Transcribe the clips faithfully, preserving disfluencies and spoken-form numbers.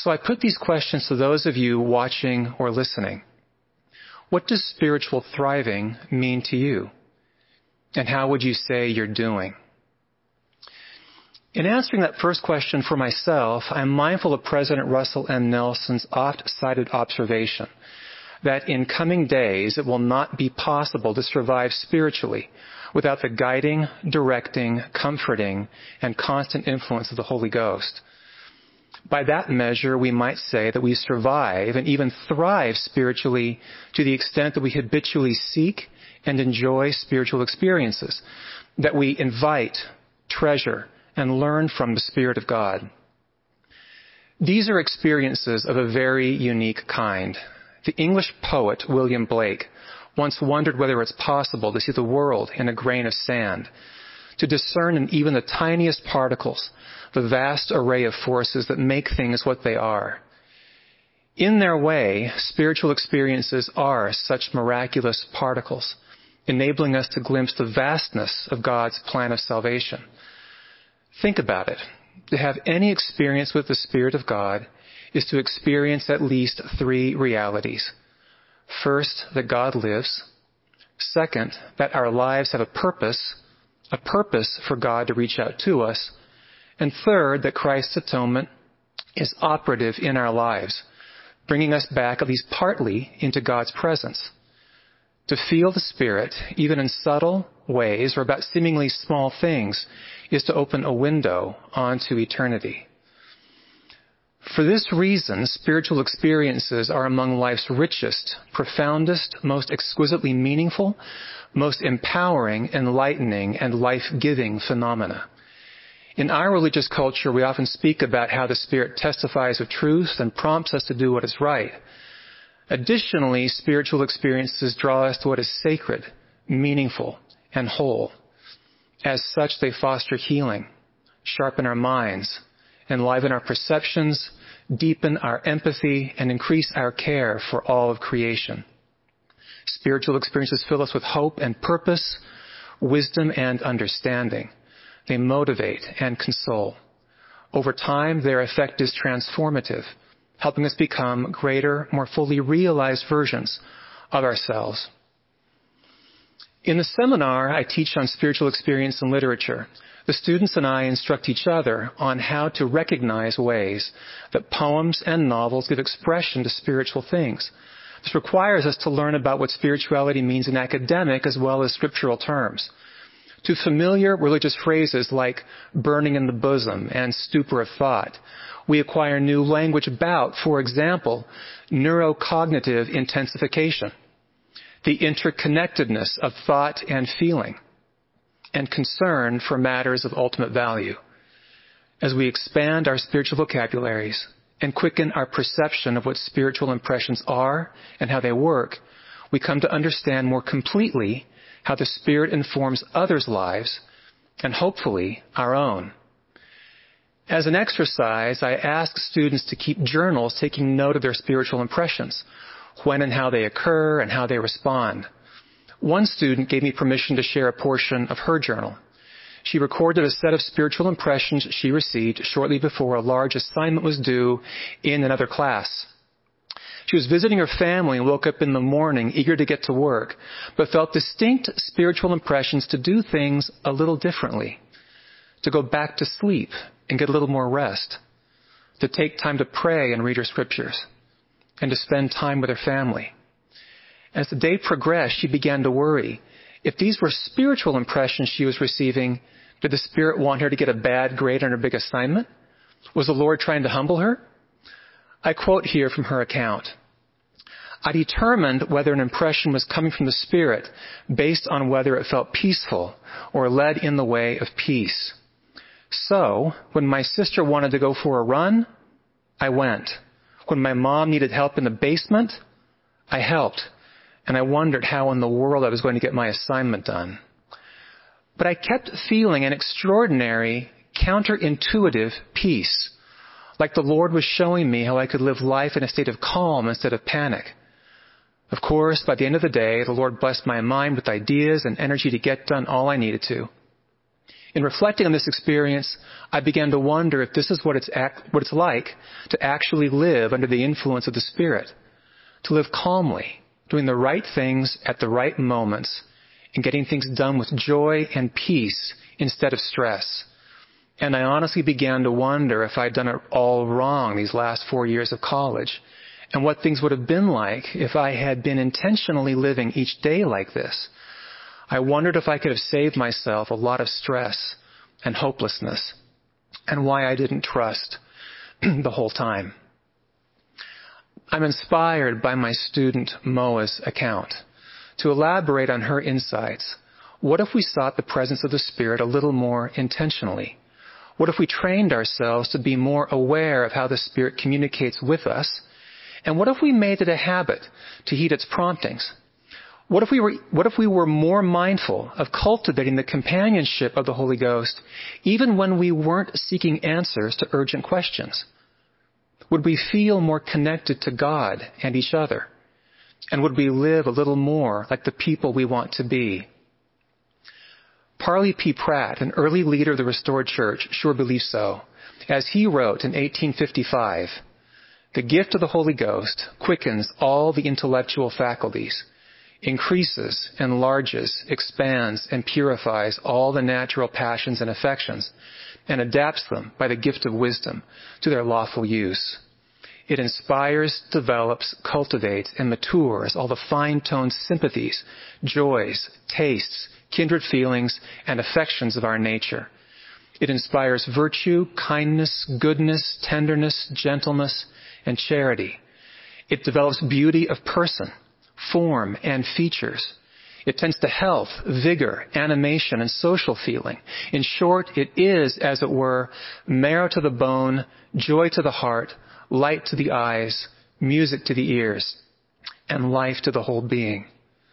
So I put these questions to those of you watching or listening. What does spiritual thriving mean to you? And how would you say you're doing? In answering that first question for myself, I'm mindful of President Russell M. Nelson's oft-cited observation that in coming days it will not be possible to survive spiritually without the guiding, directing, comforting, and constant influence of the Holy Ghost. By that measure, we might say that we survive and even thrive spiritually to the extent that we habitually seek and enjoy spiritual experiences, that we invite, treasure, and learn from the Spirit of God. These are experiences of a very unique kind. The English poet William Blake once wondered whether it's possible to see the world in a grain of sand, to discern in even the tiniest particles the vast array of forces that make things what they are. In their way, spiritual experiences are such miraculous particles, enabling us to glimpse the vastness of God's plan of salvation. Think about it. To have any experience with the Spirit of God is to experience at least three realities. First, that God lives. Second, that our lives have a purpose, a purpose for God to reach out to us. And third, that Christ's atonement is operative in our lives, bringing us back at least partly into God's presence. To feel the Spirit, even in subtle ways or about seemingly small things, is to open a window onto eternity. For this reason, spiritual experiences are among life's richest, profoundest, most exquisitely meaningful, most empowering, enlightening, and life-giving phenomena. In our religious culture, we often speak about how the Spirit testifies of truth and prompts us to do what is right. Additionally, spiritual experiences draw us to what is sacred, meaningful, and whole. As such, they foster healing, sharpen our minds, enliven our perceptions, deepen our empathy, and increase our care for all of creation. Spiritual experiences fill us with hope and purpose, wisdom and understanding. They motivate and console. Over time, their effect is transformative, helping us become greater, more fully realized versions of ourselves. In the seminar, I teach on spiritual experience and literature. The students and I instruct each other on how to recognize ways that poems and novels give expression to spiritual things. This requires us to learn about what spirituality means in academic as well as scriptural terms. To familiar religious phrases like burning in the bosom and stupor of thought, we acquire new language about, for example, neurocognitive intensification, the interconnectedness of thought and feeling, and concern for matters of ultimate value. As we expand our spiritual vocabularies and quicken our perception of what spiritual impressions are and how they work, we come to understand more completely how the Spirit informs others' lives and hopefully our own. As an exercise, I ask students to keep journals taking note of their spiritual impressions, when and how they occur and how they respond. One student gave me permission to share a portion of her journal. She recorded a set of spiritual impressions she received shortly before a large assignment was due in another class. She was visiting her family and woke up in the morning eager to get to work, but felt distinct spiritual impressions to do things a little differently, to go back to sleep and get a little more rest, to take time to pray and read her scriptures, and to spend time with her family. As the day progressed, she began to worry. If these were spiritual impressions she was receiving, did the Spirit want her to get a bad grade on her big assignment? Was the Lord trying to humble her? I quote here from her account. I determined whether an impression was coming from the Spirit based on whether it felt peaceful or led in the way of peace. So, when my sister wanted to go for a run, I went. When my mom needed help in the basement, I helped. And I wondered how in the world I was going to get my assignment done. But I kept feeling an extraordinary, counterintuitive peace, like the Lord was showing me how I could live life in a state of calm instead of panic. Of course, by the end of the day, the Lord blessed my mind with ideas and energy to get done all I needed to. In reflecting on this experience, I began to wonder if this is what it's, act, what it's like to actually live under the influence of the Spirit, to live calmly, doing the right things at the right moments, and getting things done with joy and peace instead of stress. And I honestly began to wonder if I'd done it all wrong these last four years of college, and what things would have been like if I had been intentionally living each day like this. I wondered if I could have saved myself a lot of stress and hopelessness, and why I didn't trust the whole time. I'm inspired by my student Moa's account. To elaborate on her insights, what if we sought the presence of the Spirit a little more intentionally? What if we trained ourselves to be more aware of how the Spirit communicates with us? And what if we made it a habit to heed its promptings? What if we were, what if we were more mindful of cultivating the companionship of the Holy Ghost, even when we weren't seeking answers to urgent questions? Would we feel more connected to God and each other? And would we live a little more like the people we want to be? Parley P. Pratt, an early leader of the Restored Church, sure believes so. As he wrote in eighteen fifty-five, "The gift of the Holy Ghost quickens all the intellectual faculties, increases, enlarges, expands, and purifies all the natural passions and affections, and adapts them by the gift of wisdom to their lawful use. It inspires, develops, cultivates, and matures all the fine-toned sympathies, joys, tastes, kindred feelings, and affections of our nature. It inspires virtue, kindness, goodness, tenderness, gentleness, and charity. It develops beauty of person, form, and features. It tends to health, vigor, animation, and social feeling. In short, it is, as it were, marrow to the bone, joy to the heart, light to the eyes, music to the ears, and life to the whole being."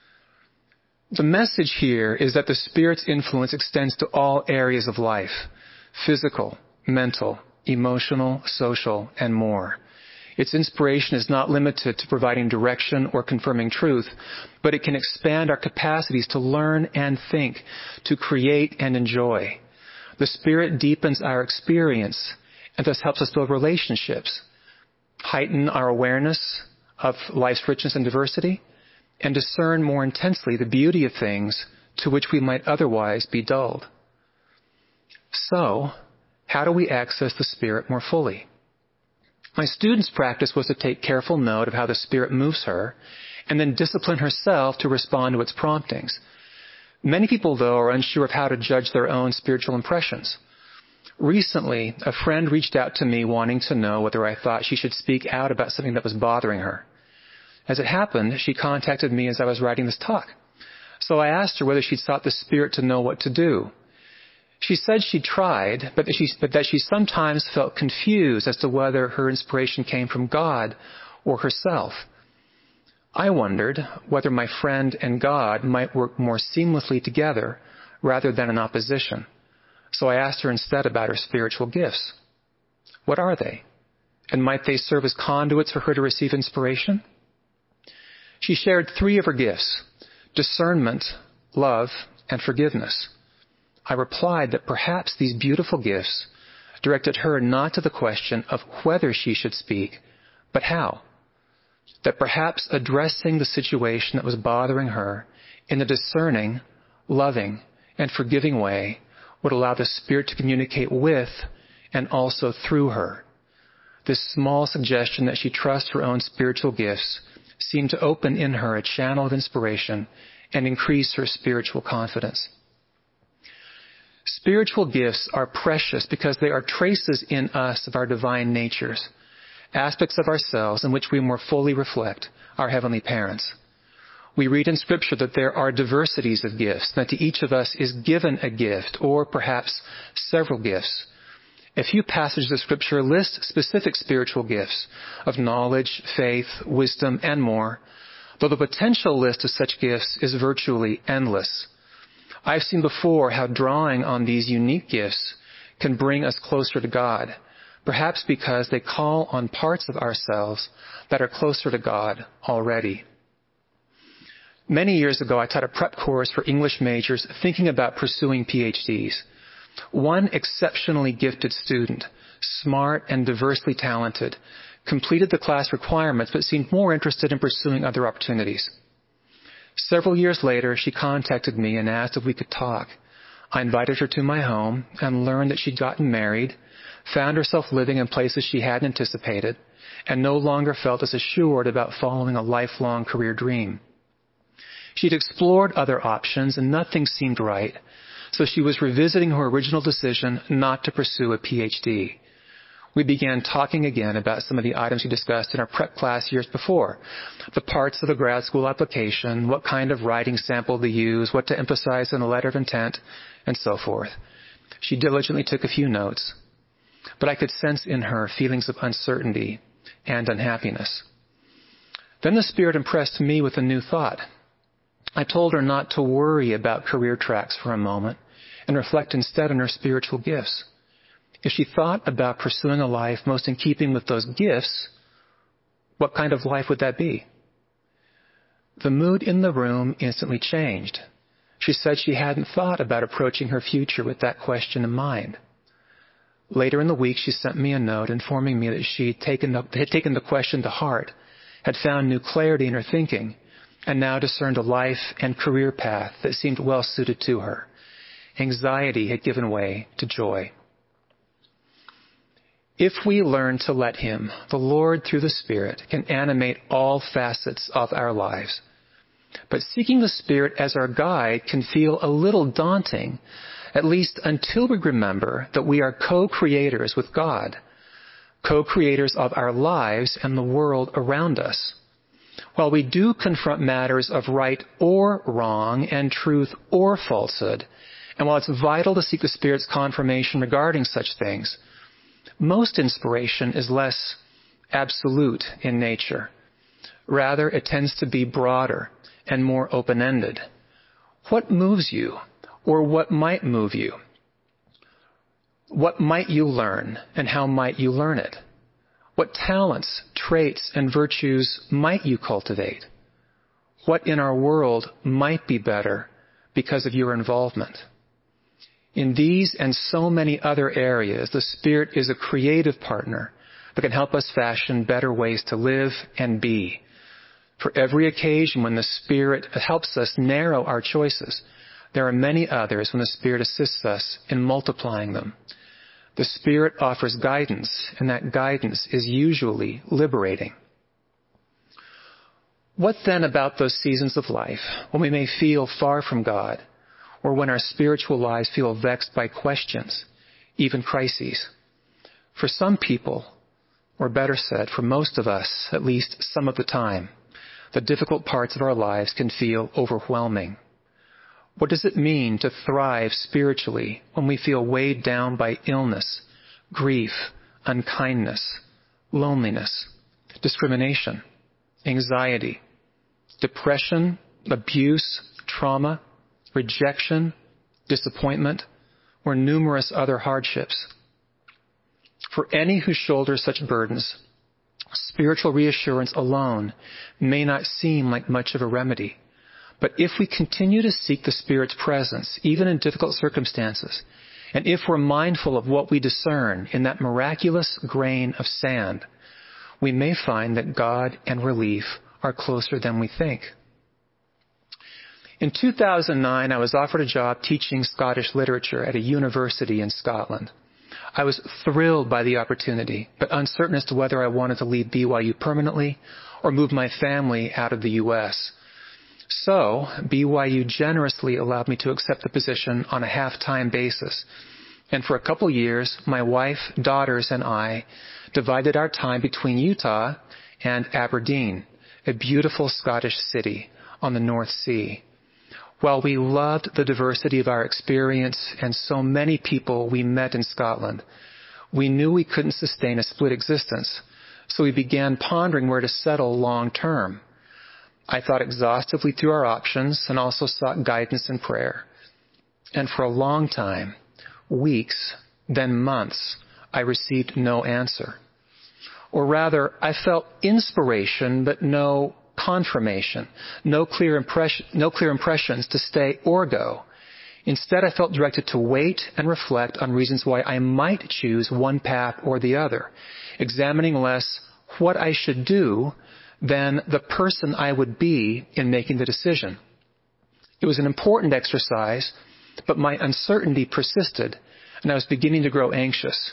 The message here is that the Spirit's influence extends to all areas of life: physical, mental, emotional, social, and more. Its inspiration is not limited to providing direction or confirming truth, but it can expand our capacities to learn and think, to create and enjoy. The Spirit deepens our experience and thus helps us build relationships, heighten our awareness of life's richness and diversity, and discern more intensely the beauty of things to which we might otherwise be dulled. So, how do we access the Spirit more fully? My student's practice was to take careful note of how the Spirit moves her, and then discipline herself to respond to its promptings. Many people, though, are unsure of how to judge their own spiritual impressions. Recently, a friend reached out to me wanting to know whether I thought she should speak out about something that was bothering her. As it happened, she contacted me as I was writing this talk. So I asked her whether she'd sought the Spirit to know what to do. She said she tried, but that she, but that she sometimes felt confused as to whether her inspiration came from God or herself. I wondered whether my friend and God might work more seamlessly together rather than in opposition. So I asked her instead about her spiritual gifts. What are they? And might they serve as conduits for her to receive inspiration? She shared three of her gifts: discernment, love, and forgiveness. I replied that perhaps these beautiful gifts directed her not to the question of whether she should speak, but how. That perhaps addressing the situation that was bothering her in a discerning, loving, and forgiving way would allow the Spirit to communicate with and also through her. This small suggestion that she trust her own spiritual gifts seemed to open in her a channel of inspiration and increase her spiritual confidence. Spiritual gifts are precious because they are traces in us of our divine natures, aspects of ourselves in which we more fully reflect our heavenly parents. We read in Scripture that there are diversities of gifts, that to each of us is given a gift, or perhaps several gifts. A few passages of Scripture list specific spiritual gifts of knowledge, faith, wisdom, and more, though the potential list of such gifts is virtually endless. I've seen before how drawing on these unique gifts can bring us closer to God, perhaps because they call on parts of ourselves that are closer to God already. Many years ago, I taught a prep course for English majors thinking about pursuing P H Ds. One exceptionally gifted student, smart and diversely talented, completed the class requirements but seemed more interested in pursuing other opportunities. Several years later, she contacted me and asked if we could talk. I invited her to my home and learned that she'd gotten married, found herself living in places she hadn't anticipated, and no longer felt as assured about following a lifelong career dream. She'd explored other options and nothing seemed right, so she was revisiting her original decision not to pursue a P H D. We began talking again about some of the items we discussed in our prep class years before. The parts of the grad school application, what kind of writing sample to use, what to emphasize in the letter of intent, and so forth. She diligently took a few notes, but I could sense in her feelings of uncertainty and unhappiness. Then the Spirit impressed me with a new thought. I told her not to worry about career tracks for a moment and reflect instead on her spiritual gifts. If she thought about pursuing a life most in keeping with those gifts, what kind of life would that be? The mood in the room instantly changed. She said she hadn't thought about approaching her future with that question in mind. Later in the week, she sent me a note informing me that she had taken the, had taken the question to heart, had found new clarity in her thinking, and now discerned a life and career path that seemed well suited to her. Anxiety had given way to joy. If we learn to let Him, the Lord through the Spirit, can animate all facets of our lives. But seeking the Spirit as our guide can feel a little daunting, at least until we remember that we are co-creators with God, co-creators of our lives and the world around us. While we do confront matters of right or wrong and truth or falsehood, and while it's vital to seek the Spirit's confirmation regarding such things, most inspiration is less absolute in nature. Rather, it tends to be broader and more open-ended. What moves you, or what might move you? What might you learn, and how might you learn it? What talents, traits, and virtues might you cultivate? What in our world might be better because of your involvement? In these and so many other areas, the Spirit is a creative partner that can help us fashion better ways to live and be. For every occasion when the Spirit helps us narrow our choices, there are many others when the Spirit assists us in multiplying them. The Spirit offers guidance, and that guidance is usually liberating. What then about those seasons of life when we may feel far from God, or when our spiritual lives feel vexed by questions, even crises? For some people, or better said, for most of us, at least some of the time, the difficult parts of our lives can feel overwhelming. What does it mean to thrive spiritually when we feel weighed down by illness, grief, unkindness, loneliness, discrimination, anxiety, depression, abuse, trauma, rejection, disappointment, or numerous other hardships? For any who shoulder such burdens, spiritual reassurance alone may not seem like much of a remedy. But if we continue to seek the Spirit's presence, even in difficult circumstances, and if we're mindful of what we discern in that miraculous grain of sand, we may find that God and relief are closer than we think. In two thousand nine, I was offered a job teaching Scottish literature at a university in Scotland. I was thrilled by the opportunity, but uncertain as to whether I wanted to leave B Y U permanently or move my family out of the U S So, B Y U generously allowed me to accept the position on a half-time basis. And for a couple years, my wife, daughters, and I divided our time between Utah and Aberdeen, a beautiful Scottish city on the North Sea. While we loved the diversity of our experience and so many people we met in Scotland, we knew we couldn't sustain a split existence, so we began pondering where to settle long term. I thought exhaustively through our options and also sought guidance in prayer. And for a long time, weeks, then months, I received no answer. Or rather, I felt inspiration, but no confirmation, no clear impression, no clear impressions to stay or go. Instead, I felt directed to wait and reflect on reasons why I might choose one path or the other, examining less what I should do than the person I would be in making the decision. It was an important exercise, but my uncertainty persisted, and I was beginning to grow anxious.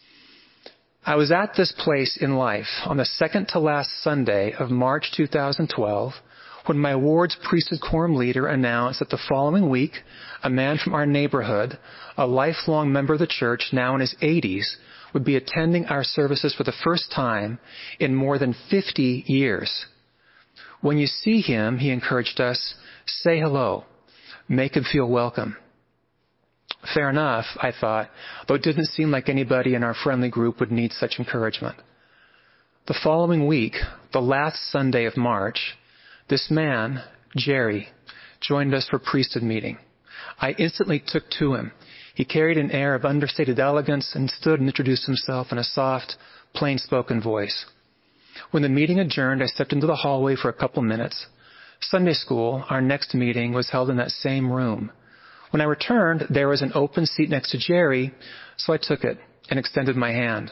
I was at this place in life on the second to last Sunday of March two thousand twelve when my ward's priesthood quorum leader announced that the following week, a man from our neighborhood, a lifelong member of the church, now in his eighties, would be attending our services for the first time in more than fifty years. When you see him, he encouraged us, say hello, make him feel welcome. Fair enough, I thought, though it didn't seem like anybody in our friendly group would need such encouragement. The following week, the last Sunday of March, this man, Jerry, joined us for priesthood meeting. I instantly took to him. He carried an air of understated elegance and stood and introduced himself in a soft, plain-spoken voice. When the meeting adjourned, I stepped into the hallway for a couple minutes. Sunday school, our next meeting, was held in that same room. When I returned, there was an open seat next to Jerry, so I took it and extended my hand.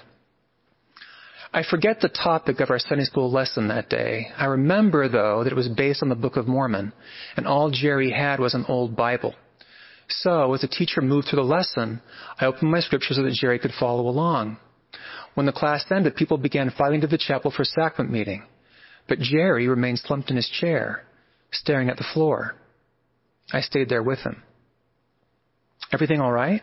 I forget the topic of our Sunday school lesson that day. I remember, though, that it was based on the Book of Mormon, and all Jerry had was an old Bible. So, as the teacher moved through the lesson, I opened my scripture so that Jerry could follow along. When the class ended, people began filing to the chapel for sacrament meeting, but Jerry remained slumped in his chair, staring at the floor. I stayed there with him. Everything all right?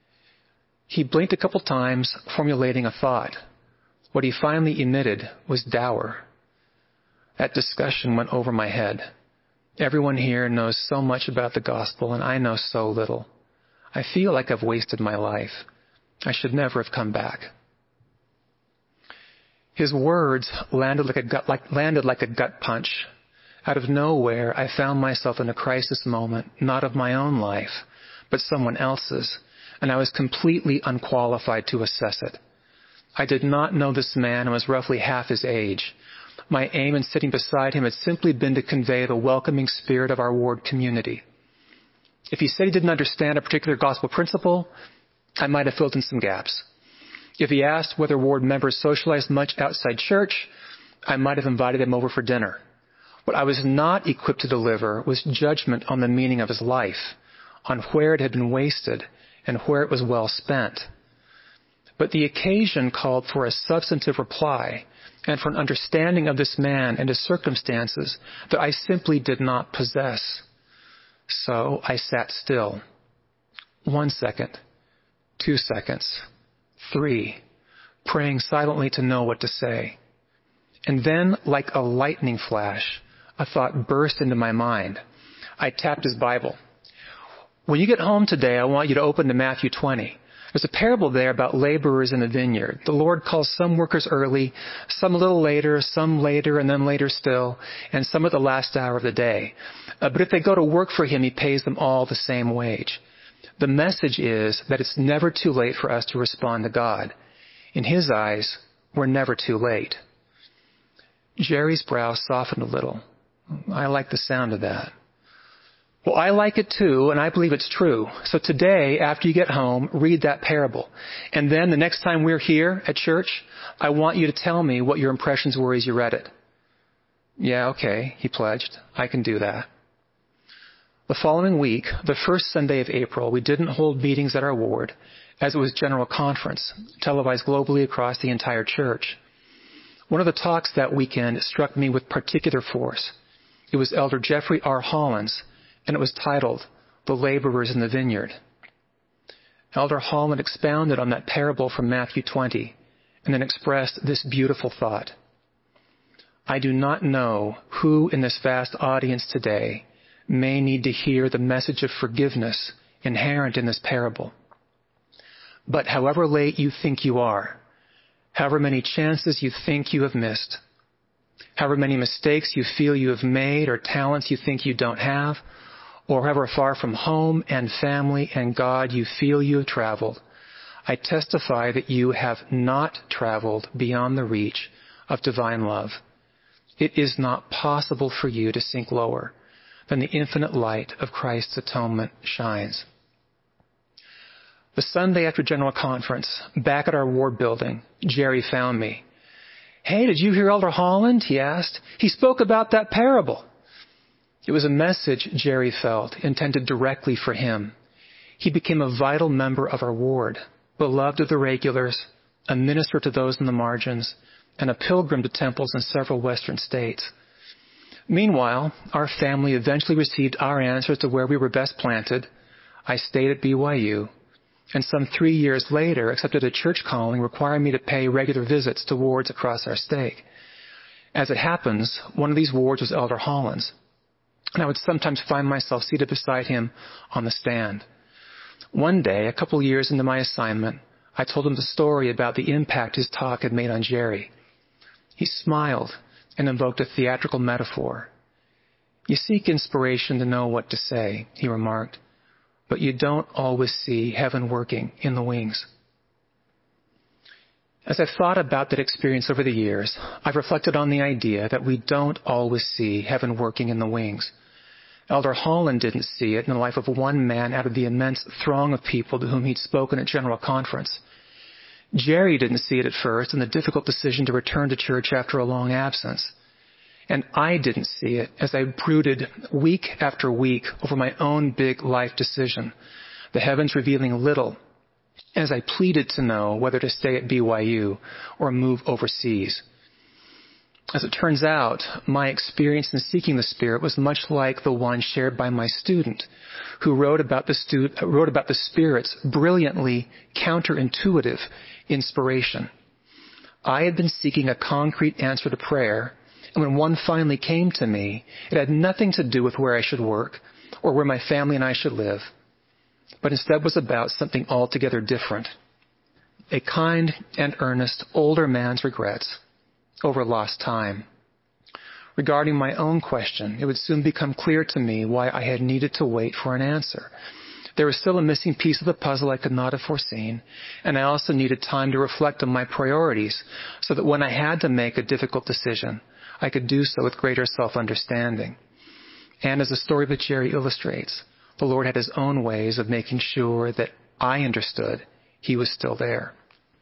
He blinked a couple times, formulating a thought. What he finally emitted was dour. That discussion went over my head. Everyone here knows so much about the gospel, and I know so little. I feel like I've wasted my life. I should never have come back. His words landed like a gut, like, landed like a gut punch. Out of nowhere, I found myself in a crisis moment, not of my own life, but someone else's, and I was completely unqualified to assess it. I did not know this man and was roughly half his age. My aim in sitting beside him had simply been to convey the welcoming spirit of our ward community. If he said he didn't understand a particular gospel principle, I might have filled in some gaps. If he asked whether ward members socialized much outside church, I might have invited him over for dinner. What I was not equipped to deliver was judgment on the meaning of his life, on where it had been wasted and where it was well spent. But the occasion called for a substantive reply and for an understanding of this man and his circumstances that I simply did not possess. So I sat still. One second, two seconds, three, praying silently to know what to say. And then, like a lightning flash, a thought burst into my mind. I tapped his Bible. When you get home today, I want you to open to Matthew twenty. There's a parable there about laborers in the vineyard. The Lord calls some workers early, some a little later, some later, and then later still, and some at the last hour of the day. Uh, but if they go to work for him, he pays them all the same wage. The message is that it's never too late for us to respond to God. In his eyes, we're never too late. Jerry's brow softened a little. I like the sound of that. Well, I like it too, and I believe it's true. So today, after you get home, read that parable. And then the next time we're here at church, I want you to tell me what your impressions were as you read it. Yeah, okay, he pledged. I can do that. The following week, the first Sunday of April, we didn't hold meetings at our ward, as it was general conference, televised globally across the entire church. One of the talks that weekend struck me with particular force. It was Elder Jeffrey R. Hollins, and it was titled, The Laborers in the Vineyard. Elder Holland expounded on that parable from Matthew twenty, and then expressed this beautiful thought. I do not know who in this vast audience today may need to hear the message of forgiveness inherent in this parable. But however late you think you are, however many chances you think you have missed, however many mistakes you feel you have made or talents you think you don't have, or however far from home and family and God you feel you have traveled, I testify that you have not traveled beyond the reach of divine love. It is not possible for you to sink lower than the infinite light of Christ's atonement shines. The Sunday after General Conference, back at our ward building, Jerry found me. "Hey, did you hear Elder Holland?" he asked. "He spoke about that parable." It was a message, Jerry felt, intended directly for him. He became a vital member of our ward, beloved of the regulars, a minister to those in the margins, and a pilgrim to temples in several western states. Meanwhile, our family eventually received our answers to where we were best planted. I stayed at B Y U, and some three years later accepted a church calling requiring me to pay regular visits to wards across our state. As it happens, one of these wards was Elder Holland's, and I would sometimes find myself seated beside him on the stand. One day, a couple years into my assignment, I told him the story about the impact his talk had made on Jerry. He smiled and invoked a theatrical metaphor. "You seek inspiration to know what to say," he remarked, "but you don't always see heaven working in the wings." As I've thought about that experience over the years, I've reflected on the idea that we don't always see heaven working in the wings. Elder Holland didn't see it in the life of one man out of the immense throng of people to whom he'd spoken at General Conference. Jerry didn't see it at first in the difficult decision to return to church after a long absence. And I didn't see it as I brooded week after week over my own big life decision, the heavens revealing little, as I pleaded to know whether to stay at B Y U or move overseas. As it turns out, my experience in seeking the Spirit was much like the one shared by my student, who wrote about the, stu- wrote about the Spirit's brilliantly counterintuitive inspiration. I had been seeking a concrete answer to prayer, and when one finally came to me, it had nothing to do with where I should work or where my family and I should live, but instead was about something altogether different. A kind and earnest older man's regrets over lost time. Regarding my own question, it would soon become clear to me why I had needed to wait for an answer. There was still a missing piece of the puzzle I could not have foreseen, and I also needed time to reflect on my priorities so that when I had to make a difficult decision, I could do so with greater self-understanding. And as the story with Jerry illustrates, the Lord had his own ways of making sure that I understood he was still there.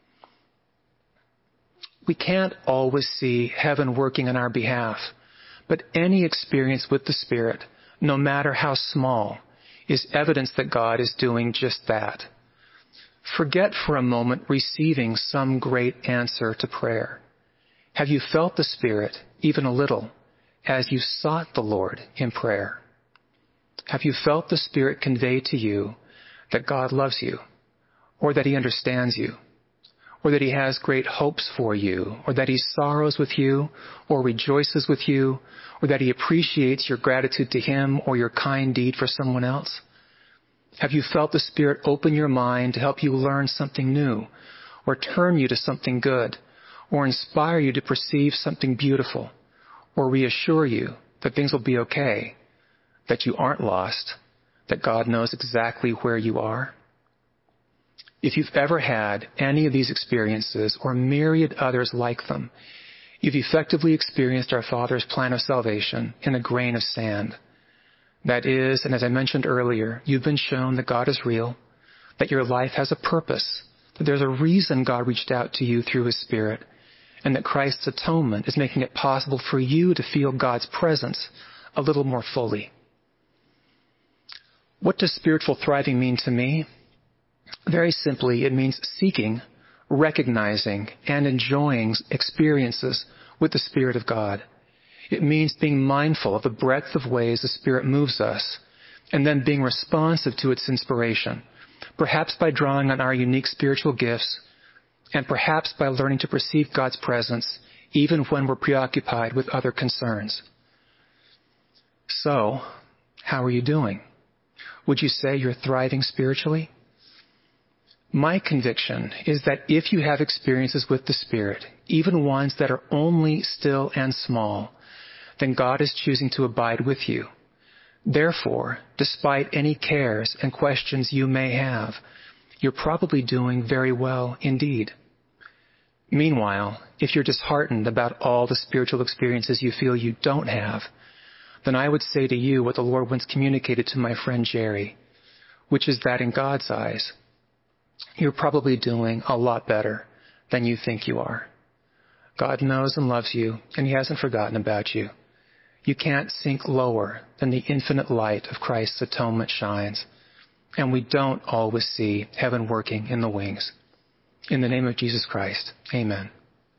We can't always see heaven working on our behalf, but any experience with the Spirit, no matter how small, is evidence that God is doing just that. Forget for a moment receiving some great answer to prayer. Have you felt the Spirit, even a little, as you sought the Lord in prayer? Have you felt the Spirit convey to you that God loves you, or that he understands you, or that he has great hopes for you, or that he sorrows with you, or rejoices with you, or that he appreciates your gratitude to him or your kind deed for someone else? Have you felt the Spirit open your mind to help you learn something new, or turn you to something good, or inspire you to perceive something beautiful, or reassure you that things will be okay, that you aren't lost, that God knows exactly where you are? If you've ever had any of these experiences or myriad others like them, you've effectively experienced our Father's plan of salvation in a grain of sand. That is, and as I mentioned earlier, you've been shown that God is real, that your life has a purpose, that there's a reason God reached out to you through his Spirit, and that Christ's atonement is making it possible for you to feel God's presence a little more fully. What does spiritual thriving mean to me? Very simply, it means seeking, recognizing, and enjoying experiences with the Spirit of God. It means being mindful of the breadth of ways the Spirit moves us, and then being responsive to its inspiration, perhaps by drawing on our unique spiritual gifts, and perhaps by learning to perceive God's presence even when we're preoccupied with other concerns. So, how are you doing? Would you say you're thriving spiritually? My conviction is that if you have experiences with the Spirit, even ones that are only still and small, then God is choosing to abide with you. Therefore, despite any cares and questions you may have, you're probably doing very well indeed. Meanwhile, if you're disheartened about all the spiritual experiences you feel you don't have, then I would say to you what the Lord once communicated to my friend Jerry, which is that in God's eyes, you're probably doing a lot better than you think you are. God knows and loves you, and He hasn't forgotten about you. You can't sink lower than the infinite light of Christ's atonement shines. And we don't always see heaven working in the wings. In the name of Jesus Christ, amen.